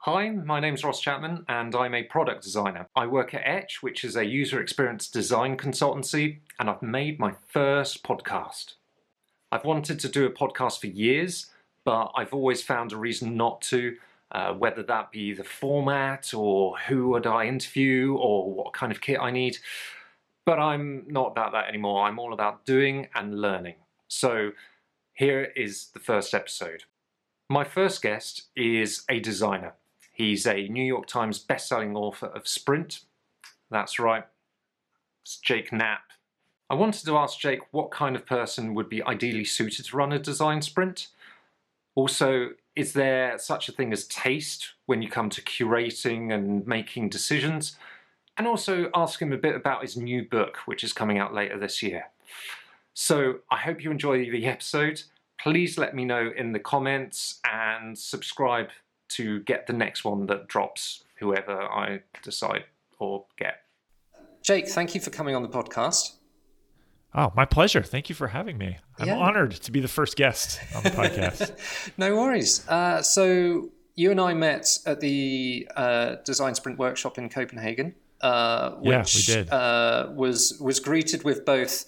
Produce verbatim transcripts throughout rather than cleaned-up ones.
Hi, my name's Ross Chapman and I'm a product designer. I work at Etch, which is a user experience design consultancy, and I've made my first podcast. I've wanted to do a podcast for years, but I've always found a reason not to, uh, whether that be the format or who would I interview or what kind of kit I need. But I'm not about that anymore. I'm all about doing and learning. So here is the first episode. My first guest is a designer. He's a New York Times best-selling author of Sprint. That's right, it's Jake Knapp. I wanted to ask Jake what kind of person would be ideally suited to run a design sprint. Also, is there such a thing as taste when you come to curating and making decisions? And also ask him a bit about his new book, which is coming out later this year. So I hope you enjoy the episode. Please let me know in the comments and subscribe to get the next one that drops, whoever I decide or get. Jake, thank you for coming on the podcast. Oh, my pleasure. Thank you for having me. I'm yeah. honored to be the first guest on the podcast. No worries. Uh, so you and I met at the uh, Design Sprint workshop in Copenhagen, uh, which yeah, we did. Uh, was was greeted with both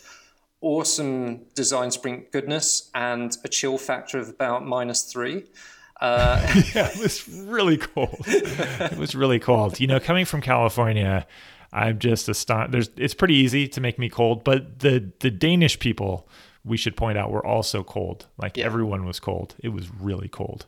awesome Design Sprint goodness and a chill factor of about minus three. Uh, yeah, it was really cold. It was really cold. You know, coming from California, I'm just astonished. There's, it's pretty easy to make me cold, but the the Danish people, we should point out, were also cold. Like yeah. everyone was cold. It was really cold.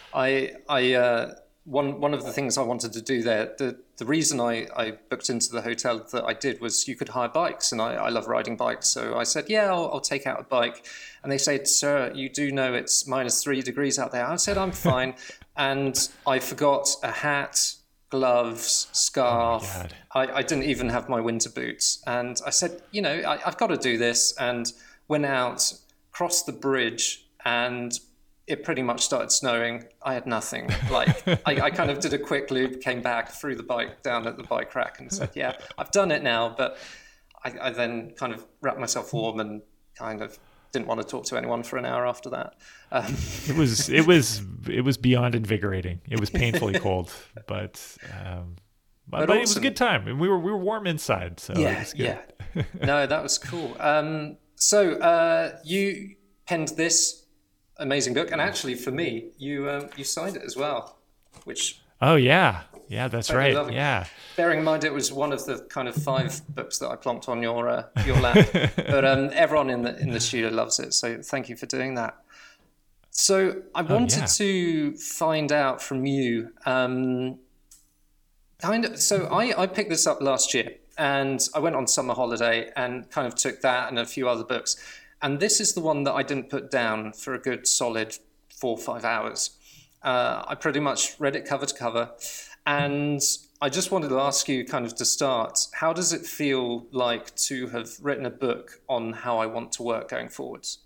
I I uh, one one of the things I wanted to do there. The the reason I, I booked into the hotel that I did was you could hire bikes, and I, I love riding bikes. So I said, yeah, I'll, I'll take out a bike. And they said, sir, you do know it's minus three degrees out there. I said, I'm fine. And I forgot a hat, gloves, scarf. Oh I, I didn't even have my winter boots. And I said, you know, I, I've got to do this. And went out, crossed the bridge, and it pretty much started snowing. I had nothing. Like I, I kind of did a quick loop, came back, threw the bike down at the bike rack and said, yeah, I've done it now. But I, I then kind of wrapped myself warm and kind of didn't want to talk to anyone for an hour after that. Um. It was it was it was beyond invigorating. It was painfully cold, but um, but, but, but it was a good time, and we were we were warm inside. So yeah, it was good. yeah. No, that was cool. Um, so uh, you penned this amazing book, and actually for me, you um, you signed it as well, which. Oh yeah, yeah, that's right. Lovely. Yeah. Bearing in mind it was one of the kind of five books that I plonked on your uh, your lap, but um, everyone in the in the studio loves it. So thank you for doing that. So I wanted oh, yeah. to find out from you, um, kind of. So I I picked this up last year, and I went on summer holiday and kind of took that and a few other books, and this is the one that I didn't put down for a good solid four or five hours. Uh, I pretty much read it cover to cover, and I just wanted to ask you kind of to start, how does it feel like to have written a book on how I want to work going forwards?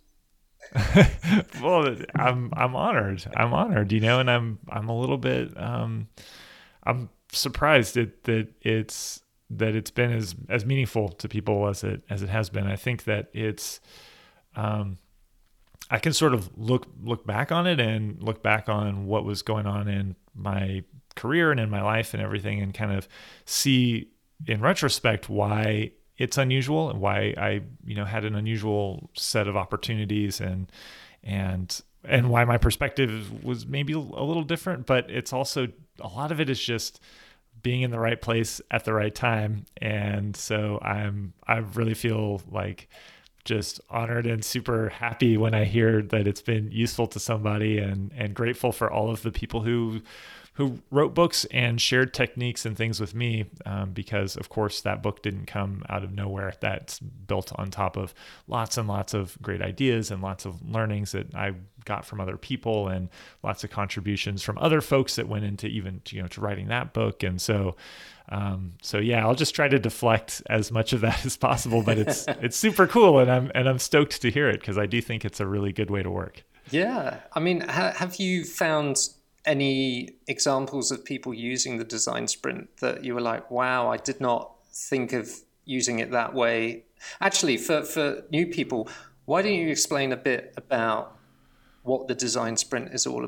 Well, I'm I'm honored. I'm honored, you know, and I'm I'm a little bit um, I'm surprised that, that it's that it's been as, as meaningful to people as it as it has been. I think that it's um I can sort of look look back on it and look back on what was going on in my career and in my life and everything, and kind of see in retrospect why it's unusual and why I, you know, had an unusual set of opportunities, and and and why my perspective was maybe a little different. But it's also, a lot of it is just being in the right place at the right time. And so I'm I really feel like just honored and super happy when I hear that it's been useful to somebody, and, and grateful for all of the people who who wrote books and shared techniques and things with me, um, because of course that book didn't come out of nowhere. That's built on top of lots and lots of great ideas and lots of learnings that I got from other people, and lots of contributions from other folks that went into even, you know, to writing that book. And so Um, so yeah, I'll just try to deflect as much of that as possible, but it's it's super cool, and I'm and I'm stoked to hear it, because I do think it's a really good way to work. Yeah, I mean, ha- have you found any examples of people using the design sprint that you were like, wow, I did not think of using it that way? Actually, for for new people, why don't you explain a bit about what the design sprint is all about?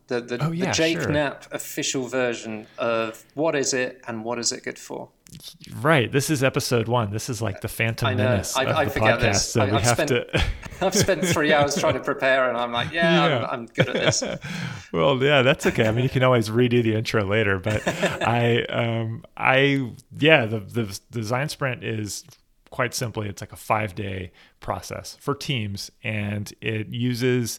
The the, oh, yeah, the Jake sure. Knapp official version of what is it and what is it good for? Right. This is episode one. This is like the Phantom I know. Menace I, of I the forget podcast. this. So I, we I've have spent, to. I've spent three hours trying to prepare, and I'm like, yeah, Yeah. I'm, I'm good at this. Well, yeah, that's okay. I mean, you can always redo the intro later, but I, um, I, yeah, the the design sprint is quite simply, it's like a five day process for teams, and it uses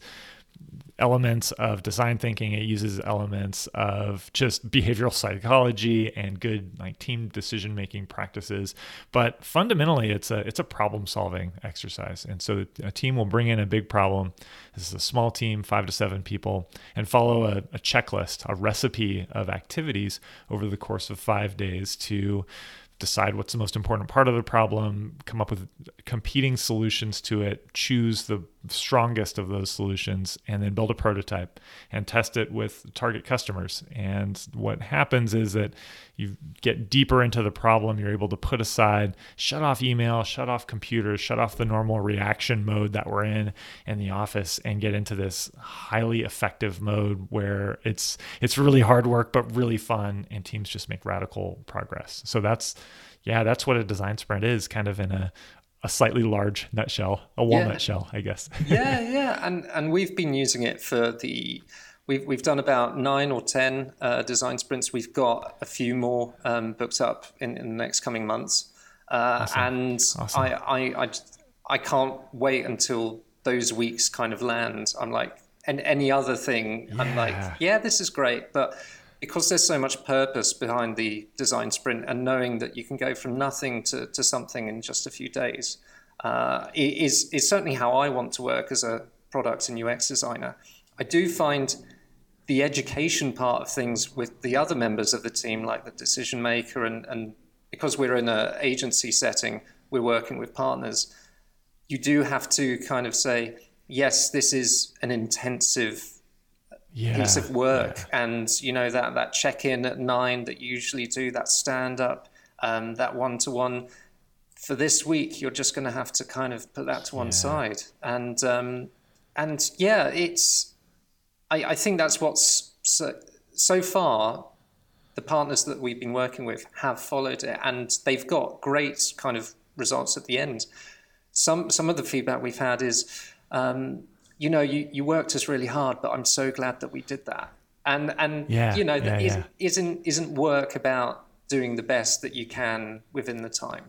elements of design thinking. It uses elements of just behavioral psychology and good like team decision making practices. But fundamentally, it's a it's a problem solving exercise. And so a team will bring in a big problem. This is a small team, five to seven people, and follow a, a checklist, a recipe of activities over the course of five days to decide what's the most important part of the problem, come up with competing solutions to it, choose the strongest of those solutions, and then build a prototype and test it with target customers. And what happens is that you get deeper into the problem. You're able to put aside, shut off email, shut off computers, shut off the normal reaction mode that we're in in the office, and get into this highly effective mode where it's it's really hard work but really fun, and teams just make radical progress. So that's yeah, that's what a design sprint is, kind of in a a slightly large nutshell, a walnut Yeah. shell, I guess. yeah, yeah, and and we've been using it for the. We've we've done about nine or ten uh, design sprints. We've got a few more um, booked up in, in the next coming months, uh, Awesome. and Awesome. I, I I I can't wait until those weeks kind of land. I'm like, and any other thing, Yeah. I'm like, yeah, this is great, but because there's so much purpose behind the design sprint, and knowing that you can go from nothing to, to something in just a few days, uh, is is certainly how I want to work as a product and U X designer. I do find the education part of things with the other members of the team, like the decision maker, and, and because we're in an agency setting, we're working with partners, you do have to kind of say, yes, this is an intensive Yeah. piece of work. Yeah. And, you know, that, that check-in at nine that you usually do, that stand-up, um, that one-to-one, for this week, you're just going to have to kind of put that to one Yeah. side. And, um, and yeah, it's... I, I think that's what's so, so far the partners that we've been working with have followed it, and they've got great kind of results at the end. Some some of the feedback we've had is, um, you know, you, you worked us really hard, but I'm so glad that we did that. And and Yeah, you know, yeah, that yeah. isn't, isn't isn't work about doing the best that you can within the time.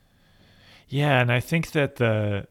Yeah, and I think that the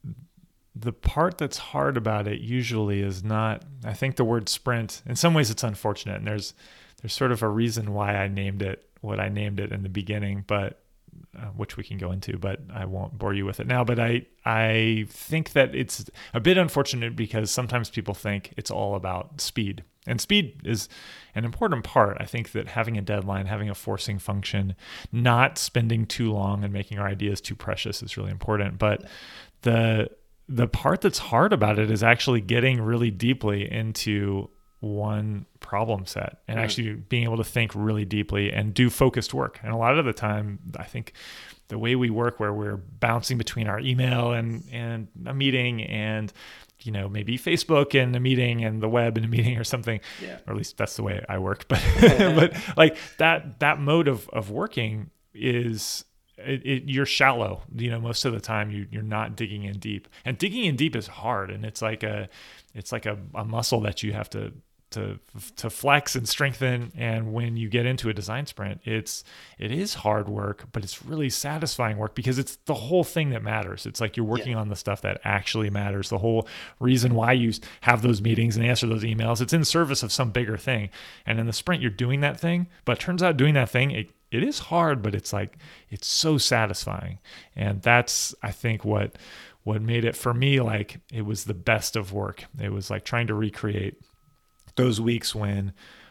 the part that's hard about it usually is not, I think the word sprint, in some ways it's unfortunate, and there's there's sort of a reason why I named it what I named it in the beginning, but uh, which we can go into, but I won't bore you with it now. But I I think that it's a bit unfortunate because sometimes people think it's all about speed. And speed is an important part. I think that having a deadline, having a forcing function, not spending too long and making our ideas too precious is really important. But the the part that's hard about it is actually getting really deeply into one problem set and Right. actually being able to think really deeply and do focused work. And a lot of the time, I think the way we work, where we're bouncing between our email and, and a meeting and, you know, maybe Facebook and a meeting and the web and a meeting or something, Yeah. or at least that's the way I work. But, but like that, that mode of, of working is, It, it, you're shallow, you know, most of the time you, you're not digging in deep, and digging in deep is hard. And it's like a, it's like a, a muscle that you have to, to, to flex and strengthen. And when you get into a design sprint, it's, it is hard work, but it's really satisfying work because it's the whole thing that matters. It's like you're working Yeah. on the stuff that actually matters. The whole reason why you have those meetings and answer those emails, it's in service of some bigger thing. And in the sprint, you're doing that thing, but it turns out doing that thing, it, It is hard, but it's like, it's so satisfying. And that's, I think, what what made it for me, like, it was the best of work. It was like trying to recreate those weeks when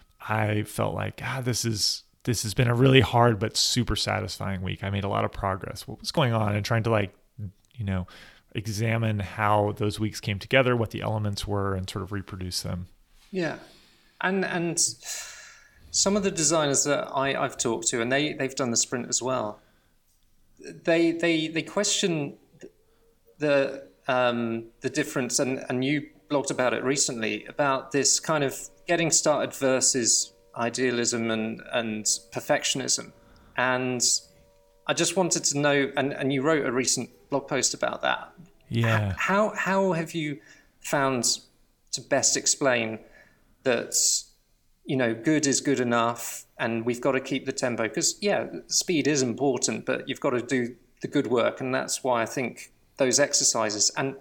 I felt like, God, this is, this has been a really hard but super satisfying week. I made a lot of progress. What was going on? And trying to, like, you know, examine how those weeks came together, what the elements were, and sort of reproduce them. Yeah. And and some of the designers that I, I've talked to, and they, they've done the sprint as well, they they they question the um, the difference, and, and you blogged about it recently, about this kind of getting started versus idealism and, and perfectionism. And I just wanted to know, and, and you wrote a recent blog post about that. Yeah. How, how have you found to best explain that, you know, good is good enough and we've got to keep the tempo? Because, yeah, speed is important, but you've got to do the good work. And that's why I think those exercises, and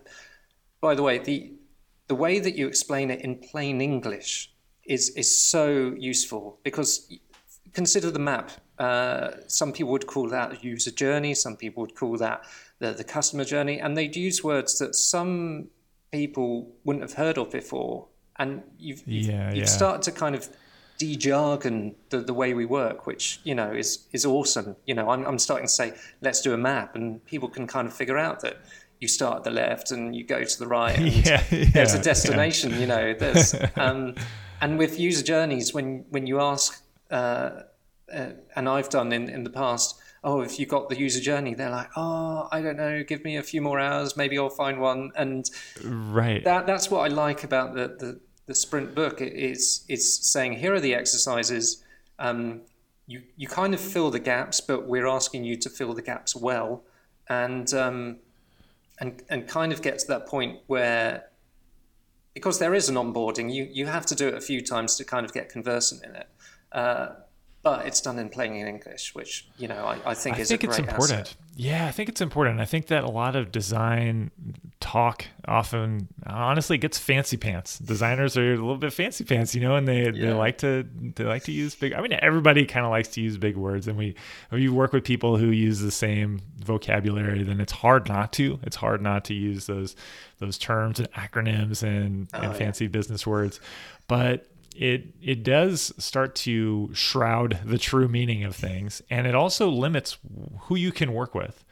by the way, the the way that you explain it in plain English is is so useful, because consider the map. Uh, some people would call that user journey. Some people would call that the, the customer journey. And they'd use words that some people wouldn't have heard of before. And you've, you've, yeah, you've yeah. started to kind of de-jargon the, the way we work, which, you know, is is awesome. You know, I'm, I'm starting to say, let's do a map. And people can kind of figure out that you start at the left and you go to the right, and yeah, yeah, there's a destination, yeah. you know, there's, um, and with user journeys, when, when you ask, uh, uh, and I've done in, in the past, oh, if you got the user journey, they're like, oh, I don't know, give me a few more hours, maybe I'll find one. And right. that that's what I like about the, the, the sprint book. It is, it's saying, here are the exercises. Um, you, you kind of fill the gaps, but we're asking you to fill the gaps well. And, um, And, and kind of get to that point where, because there is an onboarding, you, you have to do it a few times to kind of get conversant in it. Uh, but it's done in plain English, which, you know, I, I think I is think a great it's important. asset. Yeah, I think it's important. I think that a lot of design talk often, honestly, gets fancy pants. Designers are a little bit fancy pants, you know, and they, Yeah. they like to they like to use big. I mean, everybody kind of likes to use big words, and we when you work with people who use the same vocabulary, then it's hard not to. It's hard not to use those those terms and acronyms and, Oh, and yeah. fancy business words, but it it does start to shroud the true meaning of things, and it also limits who you can work with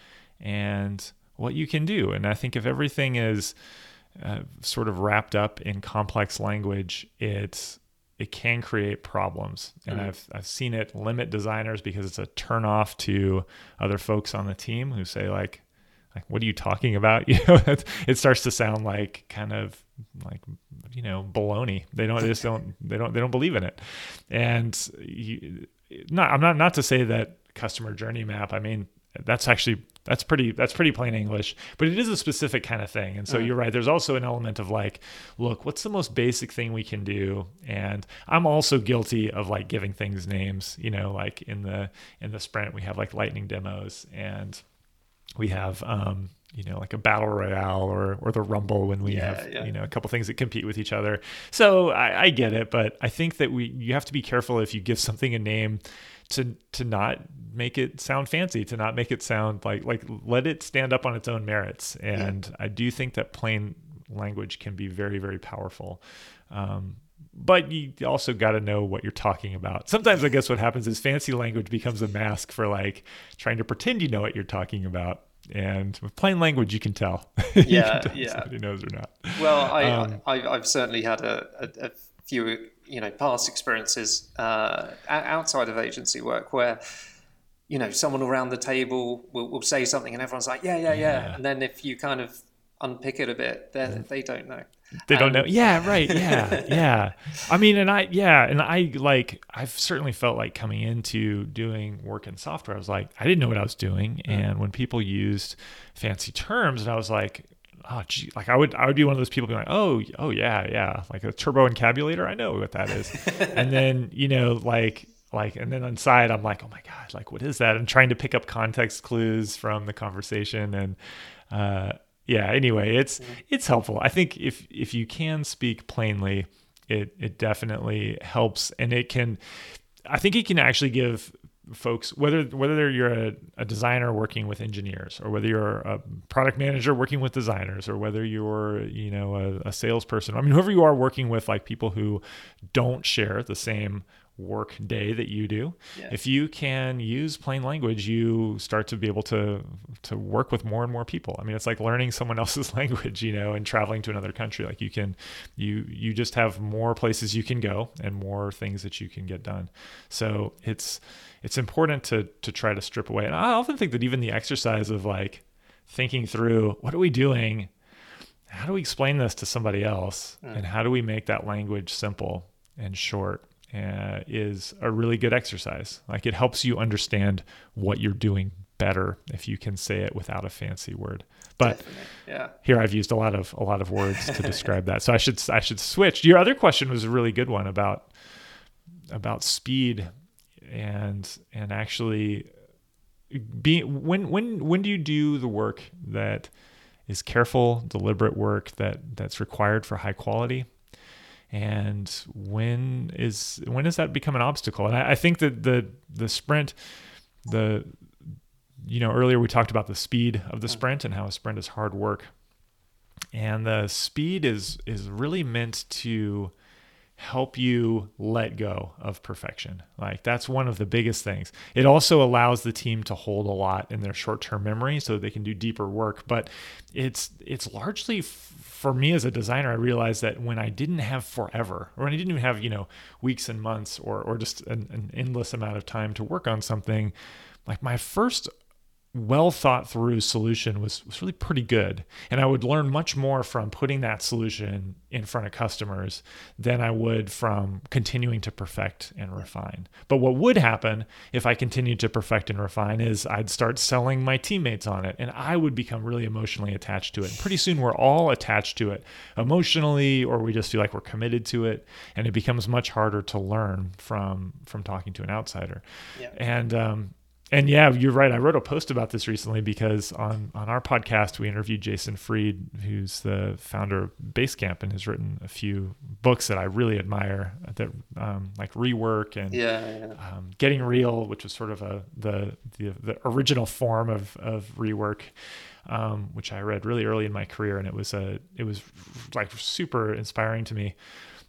and what you can do. And I think if everything is uh, sort of wrapped up in complex language, it's it can create problems. And Mm. I've I've seen it limit designers because it's a turnoff to other folks on the team who say like, like what are you talking about? You know, it starts to sound like kind of like, you know, baloney. They don't, they just don't, they don't, they don't believe in it. And you, not, I'm not, not to say that customer journey map, I mean, that's actually, that's pretty, that's pretty plain English, but it is a specific kind of thing. And so Mm. you're right. There's also an element of like, look, what's the most basic thing we can do? And I'm also guilty of like giving things names, you know, like in the, in the sprint, we have like lightning demos, and we have, um, you know, like a battle royale or, or the rumble when we Yeah, have, yeah. you know, a couple things that compete with each other. So I, I get it, but I think that we, you have to be careful if you give something a name to, to not make it sound fancy, to not make it sound like, like let it stand up on its own merits. And yeah. I do think that plain language can be very, very powerful. Um, But you also got to know what you're talking about. Sometimes I guess what happens is fancy language becomes a mask for like trying to pretend you know what you're talking about. And with plain language, you can tell. you Yeah, can tell yeah. Somebody knows or not. Well, I, Um, I, I've certainly had a, a, a few, you know, past experiences uh, o- outside of agency work where, you know, someone around the table will, will say something and everyone's like, yeah, yeah, yeah. Yeah. And then if you kind of unpick it a bit, then they don't know. They don't Um, know. Yeah, right. Yeah, yeah. I mean, and I, yeah, and I like, I've certainly felt like coming into doing work in software, I was like, I didn't know what I was doing. And when people used fancy terms, and I was like, oh, gee, like I would, I would be one of those people being like, oh, oh yeah, yeah, like a turbo encabulator, I know what that is. And then, you know, like, like, and then inside, I'm like, oh my God, like, what is that? And trying to pick up context clues from the conversation, and, uh, yeah, anyway, it's it's helpful. I think if if you can speak plainly, it it definitely helps, and it can, I think it can actually give folks, whether whether you're a, a designer working with engineers, or whether you're a product manager working with designers, or whether you're, you know, a, a salesperson. I mean, whoever you are working with, like people who don't share the same work day that you do. Yeah. If you can use plain language, you start to be able to to work with more and more people. I mean, it's like learning someone else's language, you know, and traveling to another country. Like you can, you you just have more places you can go and more things that you can get done. So it's it's important to to try to strip away. And I often think that even the exercise of like thinking through, what are we doing? How do we explain this to somebody else? Mm. And how do we make that language simple? and short uh, is a really good exercise. Like it helps you understand what you're doing better if you can say it without a fancy word. But Definitely. Yeah. Here I've used a lot of a lot of words to describe that. So I should I should switch. Your other question was a really good one about about speed and and actually being when when when do you do the work that is careful, deliberate work that that's required for high quality? And when is when does that become an obstacle? And I, I think that the the sprint, the you know, earlier we talked about the speed of the sprint and how a sprint is hard work. And the speed is is really meant to help you let go of perfection. Like that's one of the biggest things. It also allows the team to hold a lot in their short-term memory so they can do deeper work. But it's it's largely, f- for me as a designer, I realized that when I didn't have forever, or when I didn't even have, you know, weeks and months or or just an, an endless amount of time to work on something, like my first well thought through solution was, was really pretty good. And I would learn much more from putting that solution in front of customers than I would from continuing to perfect and refine. But what would happen if I continued to perfect and refine is I'd start selling my teammates on it and I would become really emotionally attached to it. And pretty soon we're all attached to it emotionally, or we just feel like we're committed to it. And it becomes much harder to learn from, from talking to an outsider. Yeah. And, um, And yeah, you're right. I wrote a post about this recently because on, on our podcast, we interviewed Jason Fried, who's the founder of Basecamp and has written a few books that I really admire, that um, like Rework and yeah, yeah. Um, Getting Real, which was sort of a the the, the original form of of Rework, um, which I read really early in my career, and it was a it was like super inspiring to me.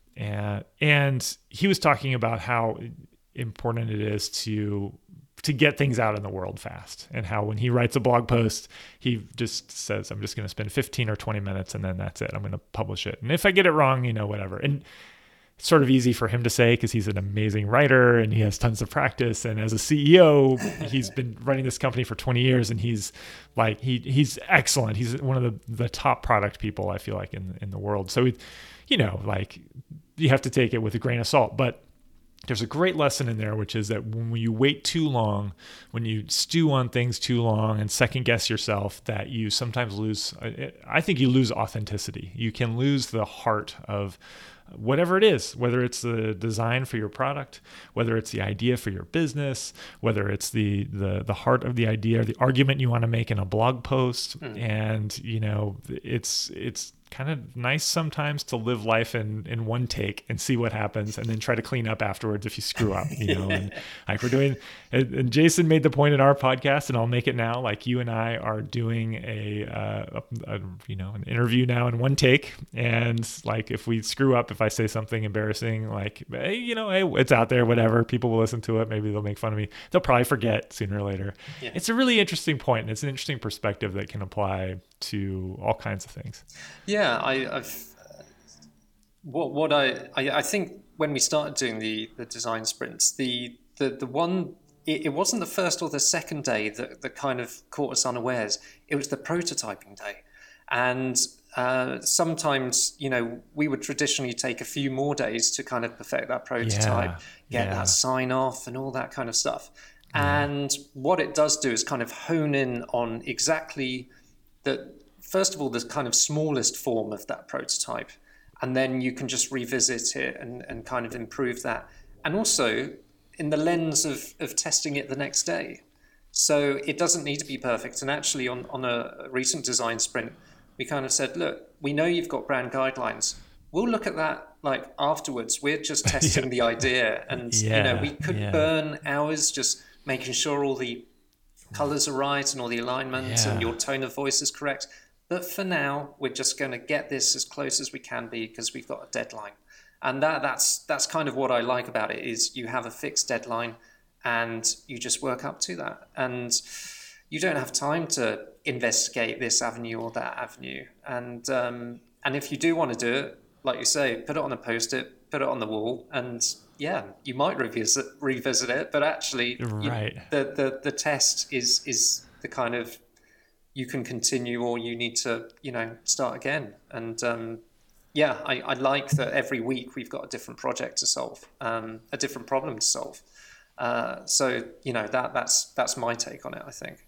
And and he was talking about how important it is to to get things out in the world fast, and how when he writes a blog post, he just says, I'm just going to spend fifteen or twenty minutes and then that's it. I'm going to publish it. And if I get it wrong, you know, whatever. And it's sort of easy for him to say because he's an amazing writer and he has tons of practice. And as a C E O, he's been running this company for twenty years and he's like, he he's excellent. He's one of the, the top product people I feel like in, in the world. So, it, you know, like you have to take it with a grain of salt, but there's a great lesson in there, which is that when you wait too long, when you stew on things too long and second guess yourself, that you sometimes lose, I think you lose authenticity. You can lose the heart of whatever it is, whether it's the design for your product, whether it's the idea for your business, whether it's the the the heart of the idea or the argument you want to make in a blog post. Mm. And, you know, it's it's kind of nice sometimes to live life in, in one take and see what happens and then try to clean up afterwards if you screw up, you know, and like we're doing, and, and Jason made the point in our podcast, and I'll make it now, like you and I are doing a, uh, a, a, you know, an interview now in one take. And like, if we screw up, if I say something embarrassing, like, hey, you know, hey, it's out there, whatever, people will listen to it. Maybe they'll make fun of me. They'll probably forget sooner or later. Yeah. It's a really interesting point, and it's an interesting perspective that can apply to all kinds of things. Yeah, I, I've what what I, I I think when we started doing the the design sprints, the the the one it, it wasn't the first or the second day that that kind of caught us unawares. It was the prototyping day, and uh, sometimes you know we would traditionally take a few more days to kind of perfect that prototype, yeah, get yeah. that sign off, and all that kind of stuff. Yeah. And what it does do is kind of hone in on exactly the, first of all, the kind of smallest form of that prototype, and then you can just revisit it and, and kind of improve that. And also in the lens of, of testing it the next day. So it doesn't need to be perfect. And actually on, on a recent design sprint, we kind of said, look, we know you've got brand guidelines. We'll look at that like afterwards. We're just testing yeah. the idea. And, yeah, you know, we could yeah. burn hours just making sure all the colors are right and all the alignment yeah. and your tone of voice is correct. But for now, we're just going to get this as close as we can be because we've got a deadline. And that that's that's kind of what I like about it is you have a fixed deadline and you just work up to that. And you don't have time to investigate this avenue or that avenue. And um, and if you do want to do it, like you say, put it on a post-it, put it on the wall, and yeah, you might revisit revisit it, but actually right. you, the, the the test is is the kind of you can continue or you need to, you know, start again. And um, yeah, I, I like that every week we've got a different project to solve, um, a different problem to solve. Uh, so you know that that's that's my take on it, I think.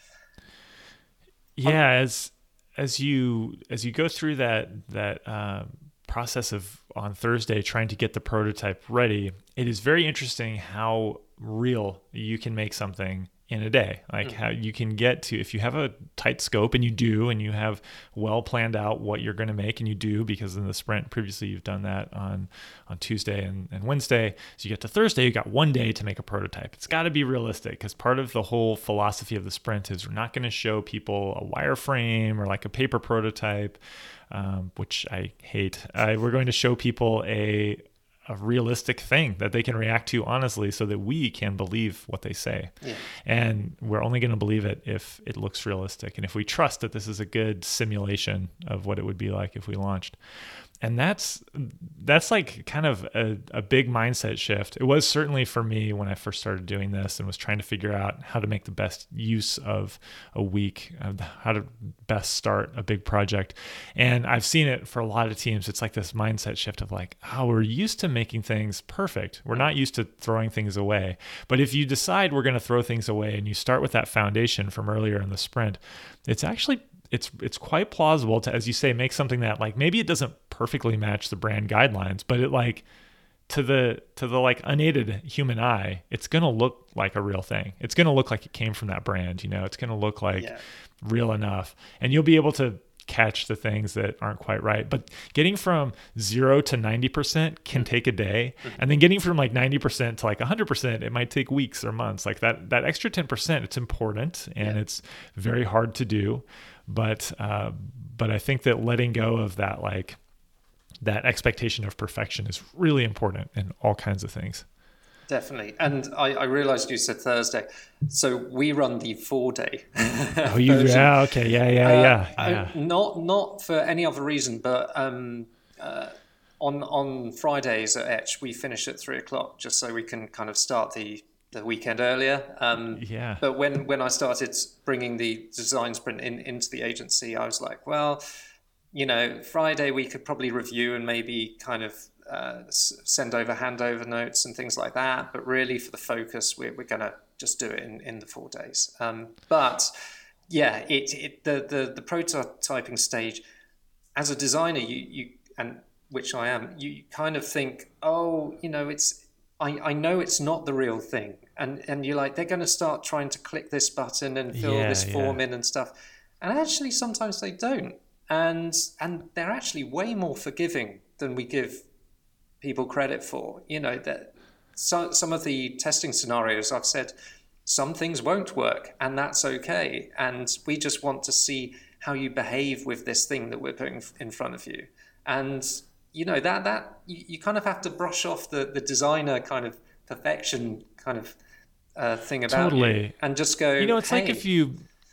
Yeah, as as you as you go through that that uh, process of on Thursday trying to get the prototype ready, it is very interesting how real you can make something in a day. Like mm. how you can get to, if you have a tight scope, and you do, and you have well planned out what you're going to make, and you do, because in the sprint previously you've done that on on Tuesday and, and Wednesday. So you get to Thursday, you got one day to make a prototype. It's got to be realistic, because part of the whole philosophy of the sprint is we're not going to show people a wireframe or like a paper prototype, um, which I hate. Uh, we're going to show people a a realistic thing that they can react to honestly, so that we can believe what they say. Yeah. And we're only going to believe it if it looks realistic, and if we trust that this is a good simulation of what it would be like if we launched. And that's that's like kind of a, a big mindset shift. It was certainly for me when I first started doing this and was trying to figure out how to make the best use of a week, of how to best start a big project. And I've seen it for a lot of teams. It's like this mindset shift of like, oh, we're used to making things perfect. We're not used to throwing things away. But if you decide we're going to throw things away and you start with that foundation from earlier in the sprint, it's actually it's it's quite plausible to, as you say, make something that like maybe it doesn't perfectly match the brand guidelines, but it like to the to the like unaided human eye, it's gonna look like a real thing. It's gonna look like it came from that brand, you know. It's gonna look like yeah. real enough, and you'll be able to catch the things that aren't quite right. But getting from zero to ninety percent can take a day, and then getting from like ninety percent to like one hundred percent, it might take weeks or months. Like that that extra ten percent, it's important, and yeah. it's very hard to do. But uh, but I think that letting go of that like that expectation of perfection is really important in all kinds of things. Definitely. And I, I realized you said Thursday. So we run the four day. Oh, you, yeah. Okay. Yeah. Yeah. Uh, yeah. yeah. I, not, not for any other reason, but um, uh, on, on Fridays at Etch, we finish at three o'clock just so we can kind of start the, the weekend earlier. Um, yeah. But when, when I started bringing the design sprint in, into the agency, I was like, well, you know, Friday we could probably review and maybe kind of uh, send over handover notes and things like that. But really for the focus, we're, we're going to just do it in, in the four days. Um, but yeah, it, it the, the, the prototyping stage, as a designer, you, you and which I am, you kind of think, oh, you know, it's, I, I know it's not the real thing. And and you're like, they're going to start trying to click this button and fill yeah, this form yeah. in and stuff. And actually, sometimes they don't. And and they're actually way more forgiving than we give people credit for. You know, that so, some of the testing scenarios, I've said, some things won't work, and that's okay. And we just want to see how you behave with this thing that we're putting in front of you. And you know, that that you, you kind of have to brush off the, the designer kind of perfection kind of uh, thing about totally. you, and just go. You know, it's hey. like if you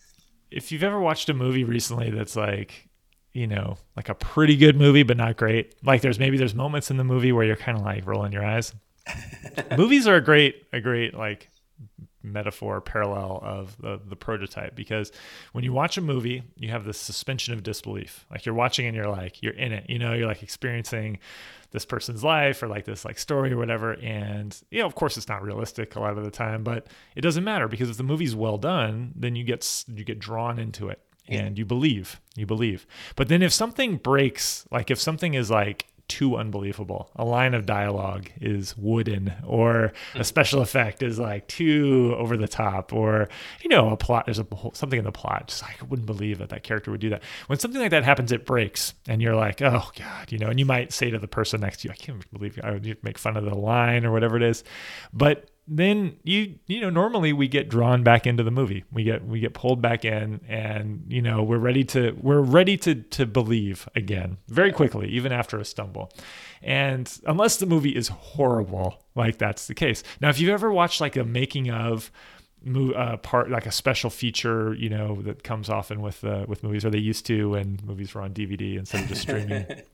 if you've ever watched a movie recently that's like, you know, like a pretty good movie but not great. Like there's maybe there's moments in the movie where you're kind of like rolling your eyes. Movies are a great a great like metaphor parallel of the the prototype, because when you watch a movie you have this suspension of disbelief. Like you're watching and you're like you're in it, you know, you're like experiencing this person's life or like this like story or whatever, and you know, of course it's not realistic a lot of the time, but it doesn't matter, because if the movie's well done, then you get you get drawn into it and you believe you believe. But then if something breaks, like if something is like too unbelievable, a line of dialogue is wooden, or a special effect is like too over the top, or you know, a plot, there's a something in the plot just like, I wouldn't believe that that character would do that. When something like that happens, it breaks, and you're like, oh god, you know, and you might say to the person next to you, I can't believe I would make fun of the line or whatever it is. But then you you know, normally we get drawn back into the movie. We get we get pulled back in, and you know, we're ready to we're ready to to believe again very quickly, even after a stumble. And unless the movie is horrible, like that's the case. Now, if you've ever watched like a making of uh, part, like a special feature, you know, that comes often with uh, with movies, or they used to when movies were on D V D instead of just streaming.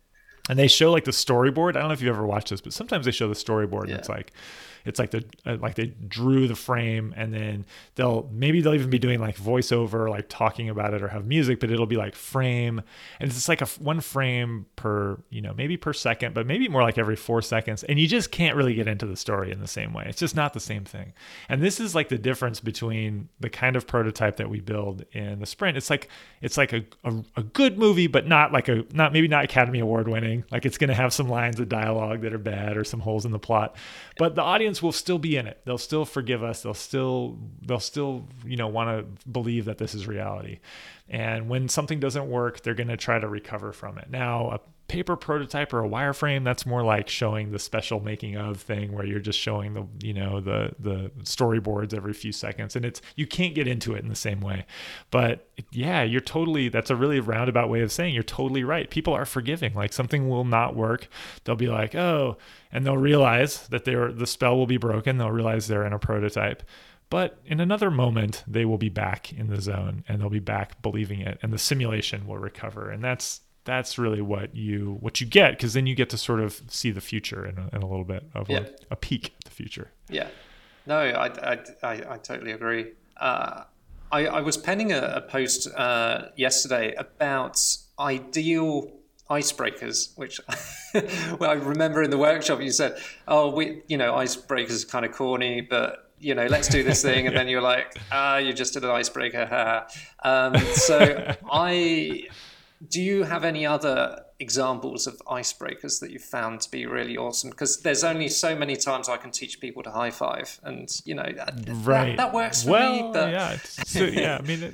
And they show like the storyboard. I don't know if you've ever watched this, but sometimes they show the storyboard Yeah. and it's like, it's like the uh, like they drew the frame, and then they'll maybe they'll even be doing like voiceover, like talking about it, or have music, but it'll be like frame, and it's just like a f- one frame per, you know, maybe per second, but maybe more like every four seconds, and you just can't really get into the story in the same way. It's just not the same thing. And this is like the difference between the kind of prototype that we build in the sprint. It's like it's like a a, a good movie, but not like a not maybe not Academy Award winning. Like it's going to have some lines of dialogue that are bad or some holes in the plot, but the audience will still be in it. They'll still forgive us. They'll still, they'll still, you know, want to believe that this is reality. And when something doesn't work, they're going to try to recover from it. Now, a paper prototype or a wireframe, that's more like showing the special making of thing where you're just showing the, you know, the, the storyboards every few seconds. And it's, you can't get into it in the same way. But yeah, you're totally, that's a really roundabout way of saying you're totally right. People are forgiving. Like something will not work. They'll be like, oh, and they'll realize that they're, the spell will be broken. They'll realize they're in a prototype. But in another moment, they will be back in the zone and they'll be back believing it, and the simulation will recover. And that's that's really what you what you get, because then you get to sort of see the future in a, in a little bit of yeah. a, a peek at the future. Yeah, no, I I, I, I totally agree. Uh, I, I was penning a, a post uh, yesterday about ideal icebreakers, which well, I remember in the workshop you said, oh, we, you know, icebreakers are kind of corny, but you know, let's do this thing. And then you're like, ah, you just did an icebreaker. um, so I, do you have any other examples of icebreakers that you've found to be really awesome? Because there's only so many times I can teach people to high five, and you know, that, right. that, that works for well, me. But... yeah, so, yeah, I mean, it,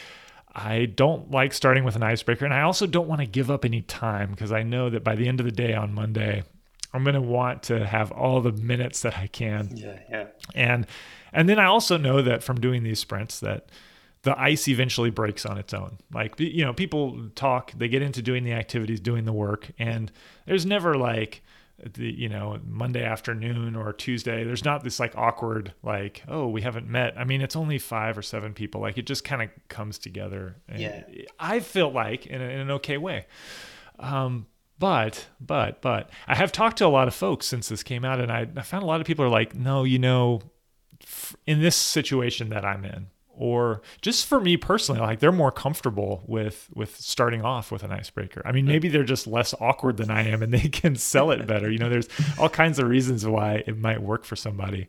I don't like starting with an icebreaker, and I also don't want to give up any time, because I know that by the end of the day on Monday, I'm going to want to have all the minutes that I can. Yeah, yeah. And and then I also know that from doing these sprints that the ice eventually breaks on its own. Like, you know, people talk, they get into doing the activities, doing the work, and there's never like the, you know, Monday afternoon or Tuesday, there's not this like awkward, like, oh, we haven't met. I mean, it's only five or seven people. Like it just kind of comes together. And yeah. I feel like in, a, in an okay way. Um, But, but, but I have talked to a lot of folks since this came out, and I, I found a lot of people are like, no, you know, f- in this situation that I'm in, or just for me personally, like they're more comfortable with, with starting off with an icebreaker. I mean, maybe they're just less awkward than I am and they can sell it better. You know, there's all kinds of reasons why it might work for somebody.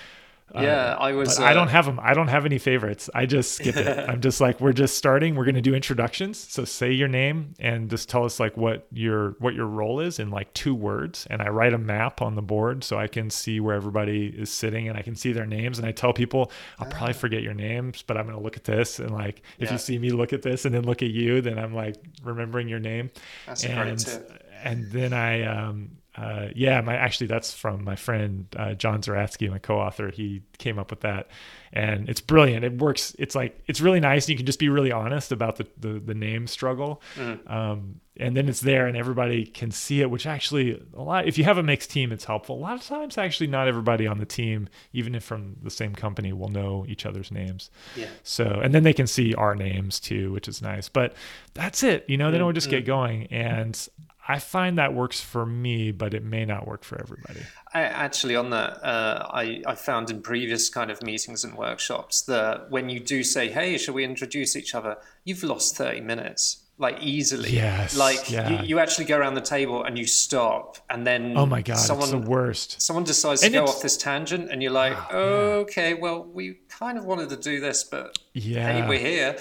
Yeah, uh, I was. Uh, I don't have them. I don't have any favorites. I just skip it. I'm just like, we're just starting. We're going to do introductions. So say your name and just tell us like what your what your role is in like two words. And I write a map on the board so I can see where everybody is sitting and I can see their names. And I tell people, I'll probably forget your names, but I'm going to look at this. And like, if yeah. you see me look at this and then look at you, then I'm like remembering your name. That's and, a great tip. And then I. Um, Uh, yeah, my actually that's from my friend uh, John Zaratsky, my co-author. He came up with that, and it's brilliant. It works. It's like it's really nice. You can just be really honest about the the, the name struggle, mm. um, and then it's there, and everybody can see it. Which actually, a lot. If you have a mixed team, it's helpful. A lot of times, actually, not everybody on the team, even if from the same company, will know each other's names. Yeah. So, and then they can see our names too, which is nice. But that's it. You know, then mm. we'll just mm. get going and. I find that works for me, but it may not work for everybody. I, actually, on that, uh, I, I found in previous kind of meetings and workshops that when you do say, hey, shall we introduce each other? You've lost thirty minutes, like easily. Yes. Like yeah. you, you actually go around the table and you stop and then oh my God, someone, it's the worst. Someone decides and to go off this tangent and you're like, oh, oh yeah. okay, well, we kind of wanted to do this, but yeah. hey, we're here.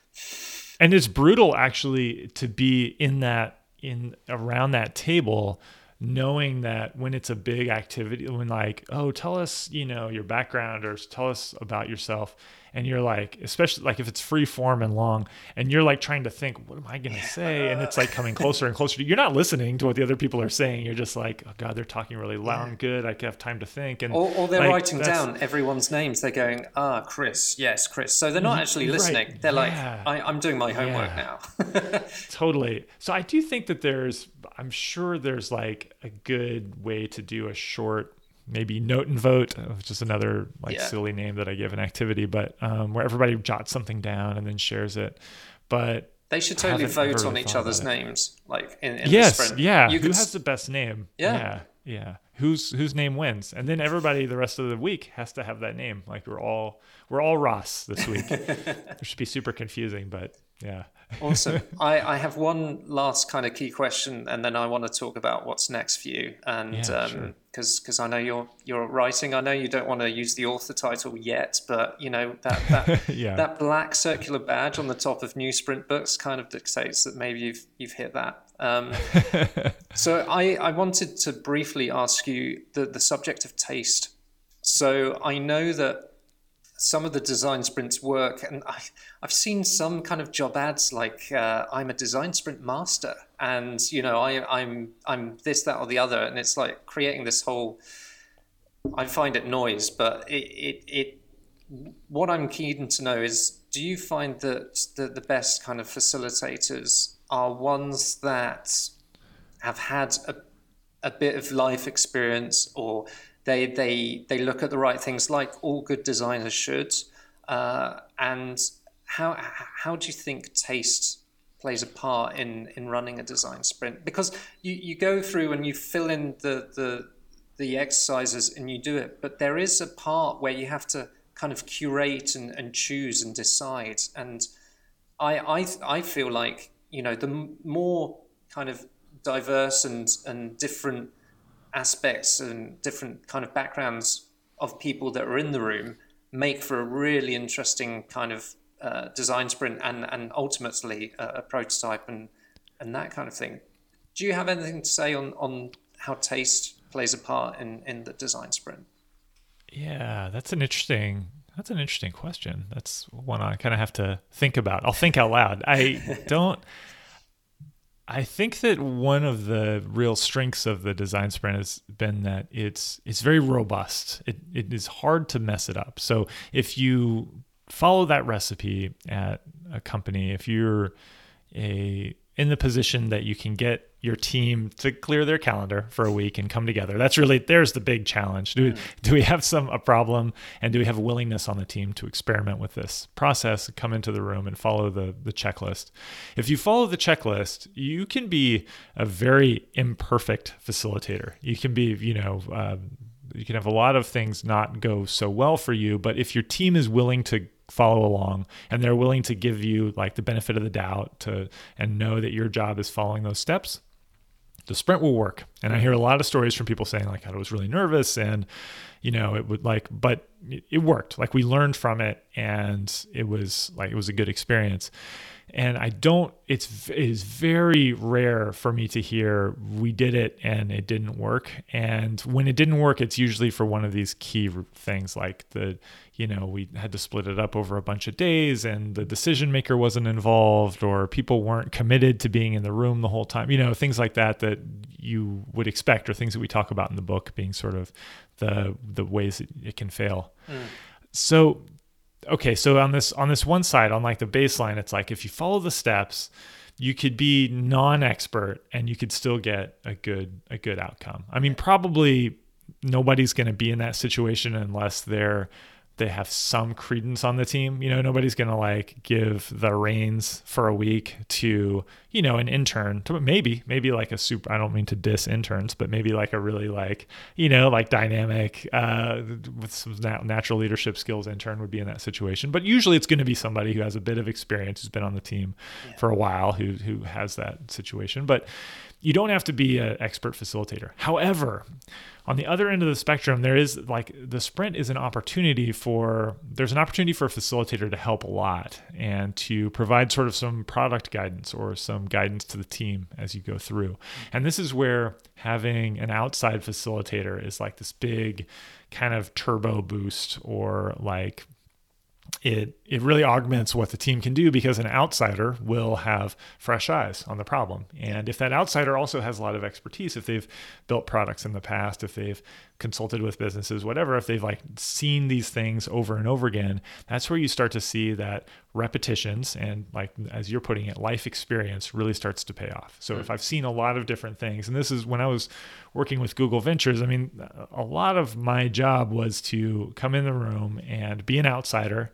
And it's brutal actually to be in that, in around that table, knowing that when it's a big activity, when like, oh, tell us, you know, your background or tell us about yourself. And you're like, especially like if it's free form and long and you're like trying to think, what am I going to say? And it's like coming closer and closer to you. You're not listening to what the other people are saying. You're just like, oh God, they're talking really loud and good. I have time to think. And Or, or they're like, writing down everyone's names. They're going, ah, Chris. Yes, Chris. So they're not actually listening. Right. They're yeah. like, I, I'm doing my homework yeah. now. Totally. So I do think that there's, I'm sure there's like a good way to do a short, maybe note and vote, just another like yeah. silly name that I give an activity, but um, where everybody jots something down and then shares it. But They should totally haven't vote really on each thought other's about it. names, like in, in Yes, the sprint. yeah. You Who could has s- the best name? Yeah. yeah, yeah. Whose whose name wins, and then everybody the rest of the week has to have that name. Like we're all we're all Ross this week. It should be super confusing, but yeah. Awesome. I, I have one last kind of key question, and then I want to talk about what's next for you. And Yeah, um, sure. because because I know you're you're writing. I know you don't want to use the author title yet, but you know that that Yeah. that black circular badge on the top of new sprint books kind of dictates that maybe you've you've hit that. Um, so I I wanted to briefly ask you the the subject of taste. So I know that some of the design sprints work, and I, I've seen some kind of job ads like uh, I'm a design sprint master, and you know I, I'm I'm this, that, or the other, and it's like creating this whole. I find it noise, but it it, it what I'm keen to know is, do you find that the, the best kind of facilitators are ones that have had a a bit of life experience, or They, they they look at the right things like all good designers should, uh, and how how do you think taste plays a part in, in running a design sprint? Because you, you go through and you fill in the, the the exercises and you do it, but there is a part where you have to kind of curate and, and choose and decide. And I I I feel like, you know, the more kind of diverse and and different aspects and different kind of backgrounds of people that are in the room make for a really interesting kind of uh, design sprint and and ultimately a, a prototype and and that kind of thing. Do you have anything to say on on how taste plays a part in in the design sprint? Yeah, that's an interesting that's an interesting question. That's one I kind of have to think about. I'll think out loud. I don't I think that one of the real strengths of the design sprint has been that it's it's very robust. It it is hard to mess it up. So if you follow that recipe at a company, if you're a in the position that you can get your team to clear their calendar for a week and come together, that's really, there's the big challenge. Do, mm. do we have some a problem, and do we have a willingness on the team to experiment with this process, come into the room and follow the, the checklist? If you follow the checklist, you can be a very imperfect facilitator. You can be, you know, uh, you can have a lot of things not go so well for you, but if your team is willing to follow along and they're willing to give you like the benefit of the doubt to and know that your job is following those steps, the sprint will work. And I hear a lot of stories from people saying like, I was really nervous and, you know, it would like, but it, it worked. Like we learned from it and it was like, it was a good experience. And I don't, it's, it is very rare for me to hear we did it and it didn't work. And when it didn't work, it's usually for one of these key things like the, you know, we had to split it up over a bunch of days and the decision maker wasn't involved, or people weren't committed to being in the room the whole time, you know, things like that, that you would expect, or things that we talk about in the book being sort of the, the ways that it can fail. Mm. So okay, so on this on this one side, on like the baseline, it's like if you follow the steps, you could be non-expert and you could still get a good a good outcome. I mean, probably nobody's going to be in that situation unless they're they have some credence on the team. You know, nobody's going to like give the reins for a week to, you know, an intern, to maybe, maybe like a super, I don't mean to diss interns, but maybe like a really like, you know, like dynamic, uh, with some nat- natural leadership skills intern would be in that situation. But usually it's going to be somebody who has a bit of experience, who's been on the team yeah. for a while, who, who has that situation. But you don't have to be an expert facilitator. However, on the other end of the spectrum, there is like the sprint is an opportunity for, there's an opportunity for a facilitator to help a lot and to provide sort of some product guidance or some guidance to the team as you go through. And this is where having an outside facilitator is like this big kind of turbo boost, or like it it really augments what the team can do, because an outsider will have fresh eyes on the problem. And if that outsider also has a lot of expertise, if they've built products in the past, if they've consulted with businesses, whatever, if they've like seen these things over and over again, that's where you start to see that repetitions and, like, as you're putting it, life experience really starts to pay off. So mm-hmm. if I've seen a lot of different things, and this is when I was working with Google Ventures, I mean, a lot of my job was to come in the room and be an outsider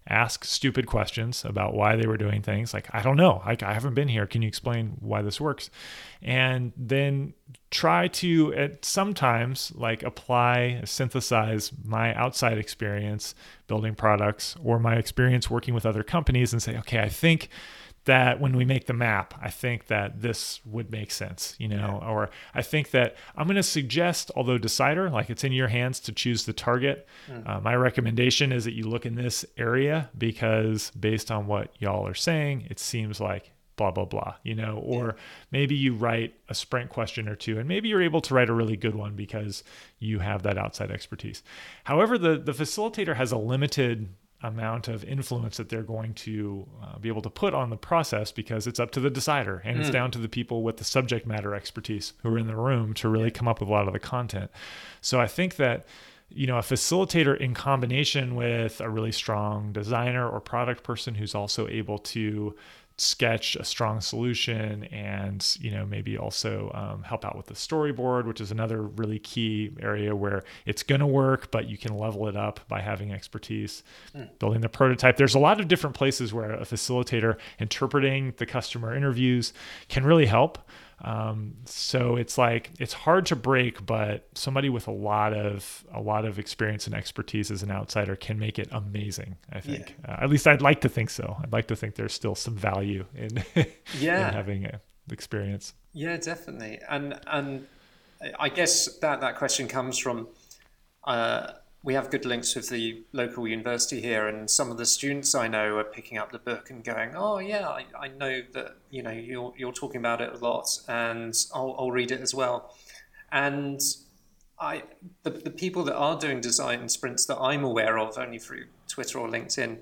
ask stupid questions about why they were doing things. Like, I don't know, I, I haven't been here. Can you explain why this works? And then try to at sometimes like apply, synthesize my outside experience building products or my experience working with other companies and say, okay, I think that when we make the map, I think that this would make sense, you know, yeah. Or I think that I'm going to suggest, although decider, like it's in your hands to choose the target. Mm. Uh, my recommendation is that you look in this area because based on what y'all are saying, it seems like blah, blah, blah, you know, or yeah. maybe you write a sprint question or two and maybe you're able to write a really good one because you have that outside expertise. However, the, the facilitator has a limited amount of influence that they're going to uh, be able to put on the process because it's up to the decider and mm. it's down to the people with the subject matter expertise who are in the room to really come up with a lot of the content. So I think that, you know, a facilitator in combination with a really strong designer or product person who's also able to sketch a strong solution and, you know, maybe also um, help out with the storyboard, which is another really key area where it's going to work, but you can level it up by having expertise. Mm. Building the prototype. There's a lot of different places where a facilitator interpreting the customer interviews can really help. Um, so it's like, it's hard to break, but somebody with a lot of, a lot of experience and expertise as an outsider can make it amazing. I think, yeah. uh, at least I'd like to think so. I'd like to think there's still some value in, yeah. in having an experience. Yeah, definitely. And, and I guess that, that question comes from, uh, we have good links with the local university here, and some of the students I know are picking up the book and going, "Oh yeah, I, I know that you know you're you're talking about it a lot, and I'll I'll read it as well." And I the the people that are doing design sprints that I'm aware of, only through Twitter or LinkedIn,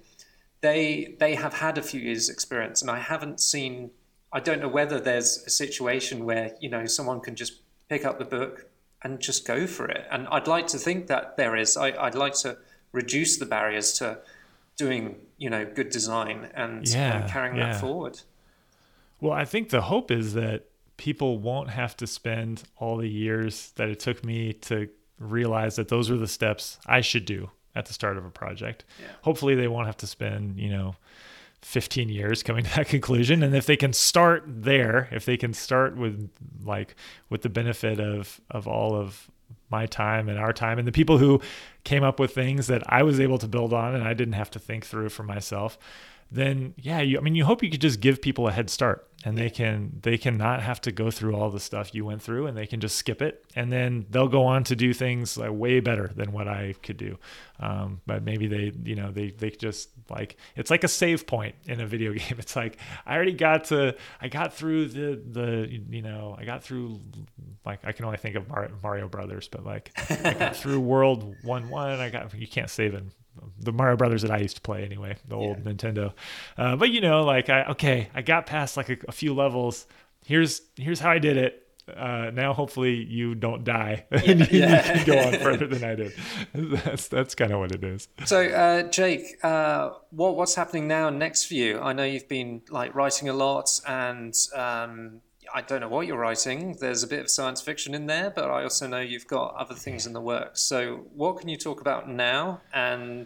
they they have had a few years' experience, and I haven't seen. I don't know whether there's a situation where you know someone can just pick up the book and just go for it. And I'd like to think that there is. I, I'd like to reduce the barriers to doing, you know, good design and, yeah, and carrying yeah. that forward. Well, I think the hope is that people won't have to spend all the years that it took me to realize that those were the steps I should do at the start of a project. Yeah. Hopefully they won't have to spend, you know, fifteen years coming to that conclusion. And if they can start there, if they can start with like with the benefit of of all of my time and our time and the people who came up with things that I was able to build on and I didn't have to think through for myself, then yeah, you, I mean, you hope you could just give people a head start and they can, they can not have to go through all the stuff you went through and they can just skip it. And then they'll go on to do things like way better than what I could do. Um, but maybe they, you know, they, they just like, it's like a save point in a video game. It's like, I already got to, I got through the, the, you know, I got through like, I can only think of Mario, Mario Brothers, but like I got through world one, one, I got, you can't save it. The Mario Brothers that I used to play anyway, the old yeah. Nintendo. Uh, but you know, like I, okay, I got past like a, a few levels. Here's, here's how I did it. Uh, now hopefully you don't die and you, yeah. you can go on further than I did. That's, that's kind of what it is. So, uh, Jake, uh, what, what's happening now next for you? I know you've been like writing a lot and, um, I don't know what you're writing. There's a bit of science fiction in there, but I also know you've got other things in the works. So what can you talk about now and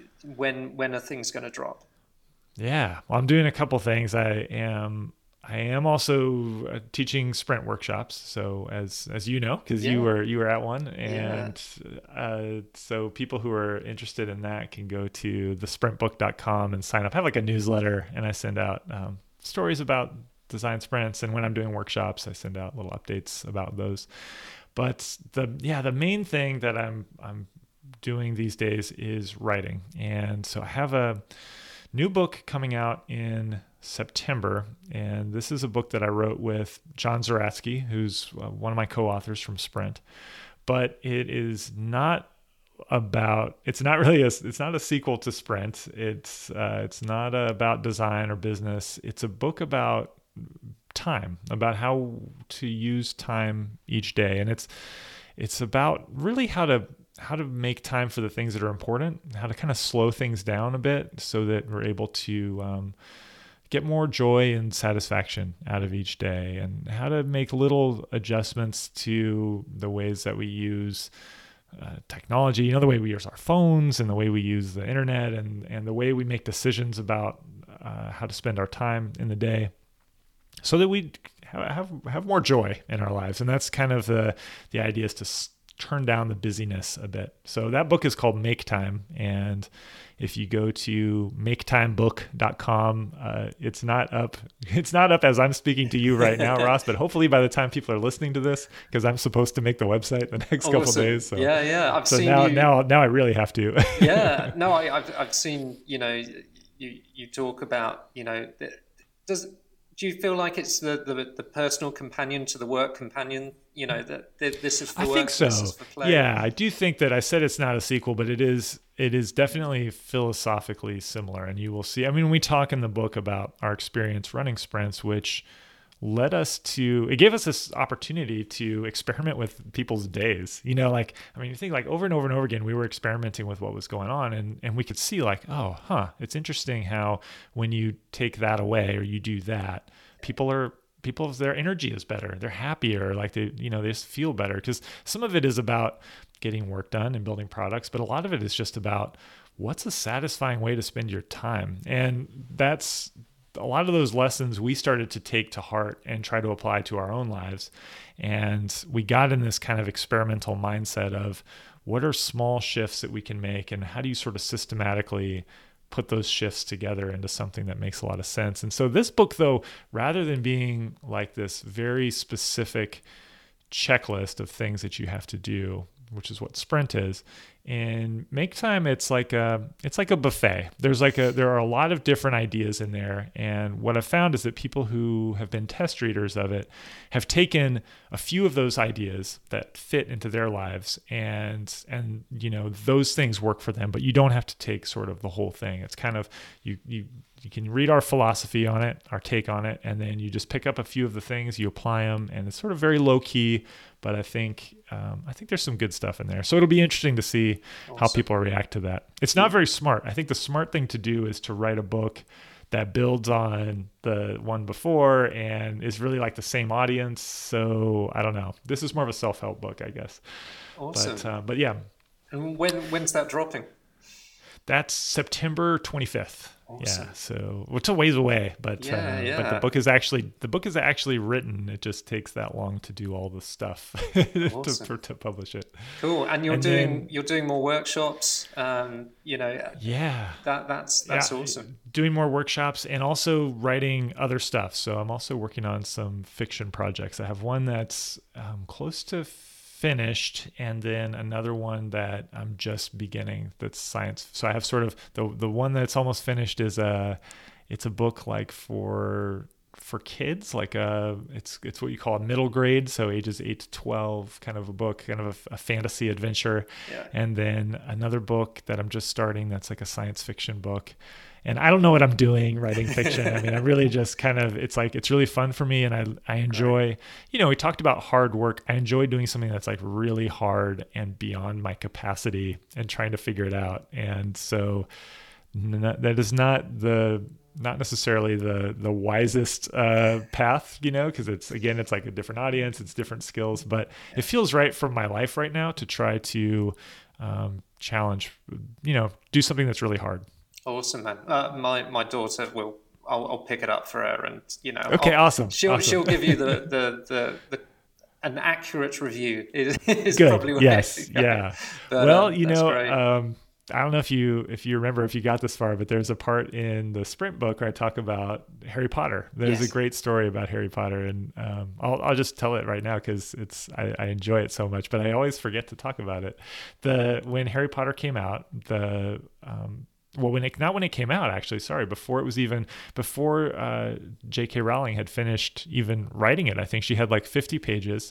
when when are things going to drop? Yeah, well, I'm doing a couple things. I am I am also uh, teaching sprint workshops. So as as you know, because yeah. you were you were at one, and yeah. uh, so people who are interested in that can go to the sprint book dot com and sign up. I have like a newsletter, and I send out um, stories about design sprints, and when I'm doing workshops I send out little updates about those. But the yeah the main thing that I'm I'm doing these days is writing, and so I have a new book coming out in September, and this is a book that I wrote with John Zeratsky, who's uh, one of my co-authors from Sprint. But it is not about it's not really a it's not a sequel to Sprint. It's uh, it's not about design or business. It's a book about time, about how to use time each day, and it's it's about really how to how to make time for the things that are important, how to kind of slow things down a bit so that we're able to um, get more joy and satisfaction out of each day, and how to make little adjustments to the ways that we use uh, technology, you know, the way we use our phones and the way we use the internet and, and the way we make decisions about uh, how to spend our time in the day, so that we have have more joy in our lives. And that's kind of the the idea, is to s- turn down the busyness a bit. So that book is called Make Time. And if you go to make time book dot com, uh, it's not up. It's not up as I'm speaking to you right now, Ross, but hopefully by the time people are listening to this, because I'm supposed to make the website the next couple Awesome. days. So yeah, yeah. I've so seen now, you. now, now I really have to. yeah, no, I, I've I've seen. You know, you you talk about. You know, does do you feel like it's the, the, the personal companion to the work companion? You know, that, that this is for I work, think so. this is for play. Yeah, I do think that I said it's not a sequel, but it is. It is definitely philosophically similar, and you will see. I mean, we talk in the book about our experience running sprints, which led us to. It gave us this opportunity to experiment with people's days. You know, like I mean, you think like over and over and over again, we were experimenting with what was going on, and and we could see like, oh, huh, it's interesting how when you take that away or you do that, people are. People, their energy is better. They're happier. Like they, you know, they just feel better, because some of it is about getting work done and building products, but a lot of it is just about what's a satisfying way to spend your time. And that's a lot of those lessons we started to take to heart and try to apply to our own lives. And we got in this kind of experimental mindset of what are small shifts that we can make, and how do you sort of systematically put those shifts together into something that makes a lot of sense. And so this book, though, rather than being like this very specific checklist of things that you have to do, which is what Sprint is, in Make Time, it's like a it's like a buffet. There's like a there are a lot of different ideas in there, and what I've found is that people who have been test readers of it have taken a few of those ideas that fit into their lives, and and you know those things work for them. But you don't have to take sort of the whole thing. It's kind of you you you can read our philosophy on it, our take on it, and then you just pick up a few of the things, you apply them, and it's sort of very low key. But I think um, I think there's some good stuff in there. So it'll be interesting to see awesome. How people react to that. It's not very smart. I think the smart thing to do is to write a book that builds on the one before and is really like the same audience. So I don't know. This is more of a self-help book, I guess. Awesome. But, uh, but yeah. And when when's that dropping? That's September twenty-fifth. Awesome. Yeah, so it's a ways away, but yeah, uh, yeah. but the book is actually the book is actually written. It just takes that long to do all the stuff Awesome. to, to publish it. Cool, and you're and doing then, you're doing more workshops. Um, you know, yeah, that that's that's yeah, awesome. Doing more workshops and also writing other stuff. So I'm also working on some fiction projects. I have one that's um, close to finished, and then another one that I'm just beginning, that's science. So I have sort of the the one that's almost finished is a it's a book like for for kids, like a it's it's what you call a middle grade, so ages eight to twelve, kind of a book, kind of a, a fantasy adventure. Yeah. And then another book that I'm just starting that's like a science fiction book. And I don't know what I'm doing writing fiction. I mean, I really just kind of, it's like, it's really fun for me. And I, I enjoy, right. you know, we talked about hard work. I enjoy doing something that's like really hard and beyond my capacity and trying to figure it out. And so not, that is not the, not necessarily the, the wisest uh, path, you know, because it's, again, it's like a different audience, it's different skills, but it feels right for my life right now to try to um, challenge, you know, do something that's really hard. Awesome, man. Uh, my my daughter will. I'll, I'll pick it up for her, and you know. Okay, I'll, awesome. She'll awesome. she'll give you the the, the, the an accurate review. Is, is Good. Probably what yes. Yeah. But, well, um, you know, um, I don't know if you if you remember if you got this far, but there's a part in the Sprint book where I talk about Harry Potter. There's yes. a great story about Harry Potter, and um, I'll I'll just tell it right now because it's I, I enjoy it so much, but I always forget to talk about it. The when Harry Potter came out, the um, Well, when it not when it came out, actually, sorry, before it was even before uh, J K Rowling had finished even writing it. I think she had like fifty pages,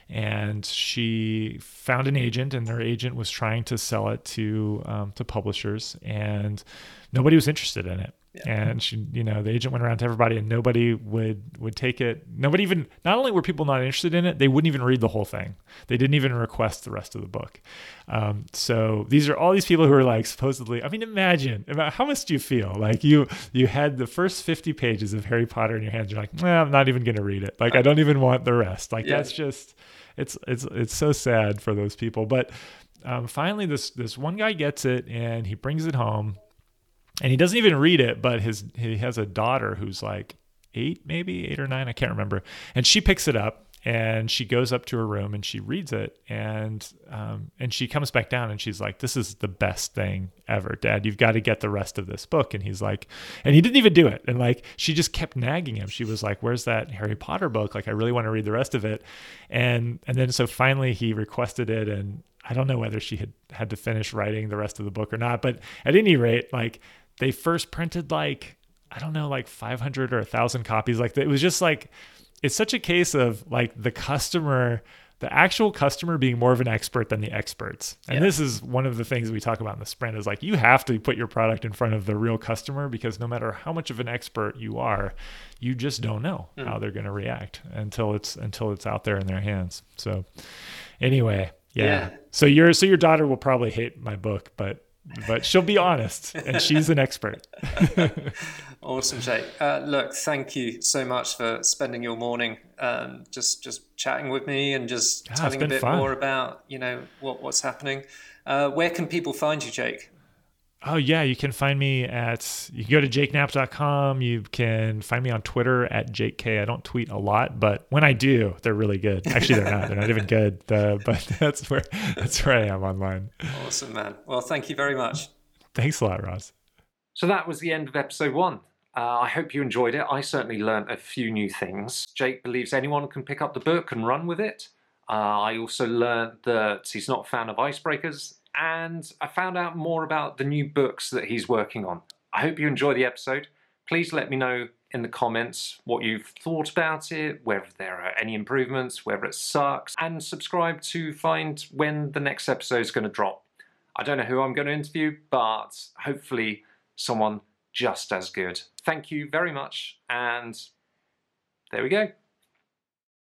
and she found an agent, and her agent was trying to sell it to um, to publishers, and nobody was interested in it. Yeah. And she, you know, the agent went around to everybody, and nobody would would take it. Nobody even. Not only were people not interested in it, they wouldn't even read the whole thing. They didn't even request the rest of the book. Um, so these are all these people who are like supposedly. I mean, imagine about how much do you feel like you you had the first fifty pages of Harry Potter in your hands. You're like, well, I'm not even going to read it. Like, I don't even want the rest. Like, yeah. that's just. It's it's it's so sad for those people, but. um, finally this this one guy gets it and he brings it home, and he doesn't even read it, but his he has a daughter who's like eight, maybe eight or nine, I can't remember, and she picks it up. And she goes up to her room and she reads it, and um, and she comes back down and she's like, "This is the best thing ever, Dad. You've got to get the rest of this book." And he's like, and he didn't even do it. And like, she just kept nagging him. She was like, "Where's that Harry Potter book? Like, I really want to read the rest of it." And and then so finally he requested it, and I don't know whether she had had to finish writing the rest of the book or not. But at any rate, like they first printed like I don't know, like five hundred or a thousand copies. Like it was just like. It's such a case of like the customer, the actual customer being more of an expert than the experts. And yeah. This is one of the things we talk about in the sprint is like, you have to put your product in front of the real customer, because no matter how much of an expert you are, you just don't know mm. how they're going to react until it's, until it's out there in their hands. So anyway, yeah. yeah. So your, so your daughter will probably hate my book, but but she'll be honest, and she's an expert. Awesome, Jake. Uh, look, thank you so much for spending your morning um, just just chatting with me and just yeah, telling a bit fun. more about you know what what's happening. Uh, where can people find you, Jake? Oh yeah, you can find me at, you can go to jake knapp dot com. You can find me on Twitter at Jake K. I don't tweet a lot, but when I do, they're really good. Actually, they're not. They're not even good. Uh, but that's where that's where I am online. Awesome, man. Well, thank you very much. Thanks a lot, Ross. So that was the end of episode one. Uh, I hope you enjoyed it. I certainly learned a few new things. Jake believes anyone can pick up the book and run with it. Uh, I also learned that he's not a fan of icebreakers, and I found out more about the new books that he's working on. I hope you enjoy the episode. Please let me know in the comments what you've thought about it, whether there are any improvements, whether it sucks, and subscribe to find when the next episode is going to drop. I don't know who I'm going to interview, but hopefully someone just as good. Thank you very much, and there we go.